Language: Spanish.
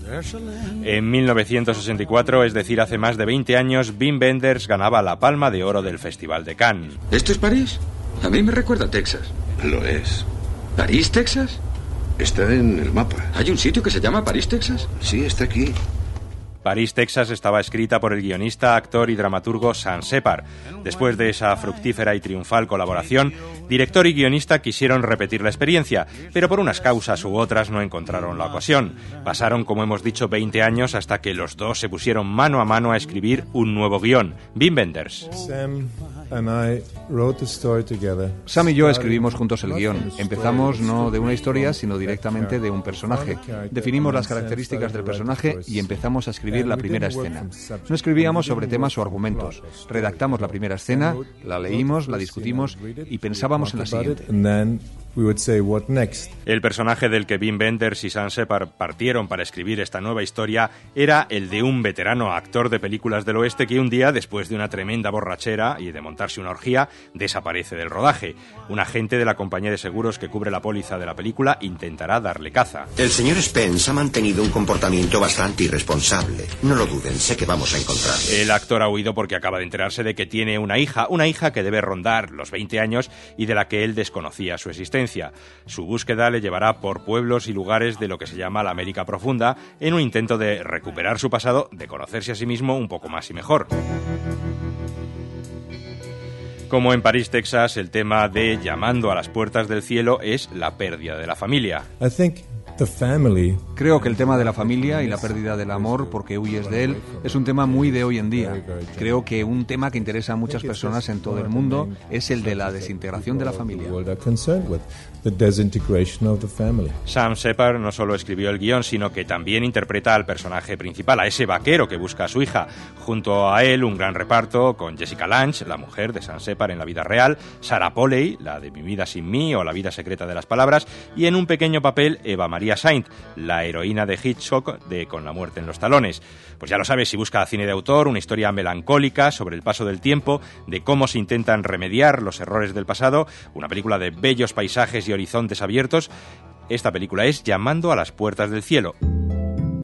En 1964, es decir, hace más de 20 años, Wim Wenders ganaba la Palma de Oro del Festival de Cannes. ¿Esto es París? A mí me recuerda a Texas. Lo es. ¿París, Texas? Está en el mapa. ¿Hay un sitio que se llama París, Texas? Sí, está aquí. París, Texas estaba escrita por el guionista, actor y dramaturgo Sam Shepard. Después de esa fructífera y triunfal colaboración, director y guionista quisieron repetir la experiencia, pero por unas causas u otras no encontraron la ocasión. Pasaron, como hemos dicho, 20 años hasta que los dos se pusieron mano a mano a escribir un nuevo guión, Wim Wenders. Sam y yo escribimos juntos el guión. Empezamos no de una historia, sino directamente de un personaje. Definimos las características del personaje y empezamos a escribir la primera escena. No escribíamos sobre temas o argumentos. Redactamos la primera escena, la leímos, la discutimos y pensábamos en la siguiente. El personaje del que Wim Wenders y Sam Shepard partieron para escribir esta nueva historia era el de un veterano actor de películas del oeste que un día, después de una tremenda borrachera y de montarse una orgía, desaparece del rodaje. Un agente de la compañía de seguros que cubre la póliza de la película intentará darle caza. El señor Spence ha mantenido un comportamiento bastante irresponsable. No lo duden, sé que vamos a encontrarle. El actor ha huido porque acaba de enterarse de que tiene una hija que debe rondar los 20 años y de la que él desconocía su existencia. Su búsqueda le llevará por pueblos y lugares de lo que se llama la América Profunda en un intento de recuperar su pasado, de conocerse a sí mismo un poco más y mejor. Como en París, Texas, el tema de Llamando a las puertas del cielo es la pérdida de la familia. Creo que el tema de la familia y la pérdida del amor porque huyes de él es un tema muy de hoy en día. Creo que un tema que interesa a muchas personas en todo el mundo es el de la desintegración de la familia. Sam Shepard no solo escribió el guión, sino que también interpreta al personaje principal, a ese vaquero que busca a su hija. Junto a él, un gran reparto con Jessica Lange, la mujer de Sam Shepard en la vida real, Sarah Polley, la de Mi vida sin mí o La vida secreta de las palabras, y en un pequeño papel Eva María Saint, la heroína de Hitchcock de Con la muerte en los talones. Pues ya lo sabes, si busca cine de autor, una historia melancólica sobre el paso del tiempo, de cómo se intentan remediar los errores del pasado, una película de bellos paisajes y horizontes abiertos, esta película es Llamando a las puertas del cielo.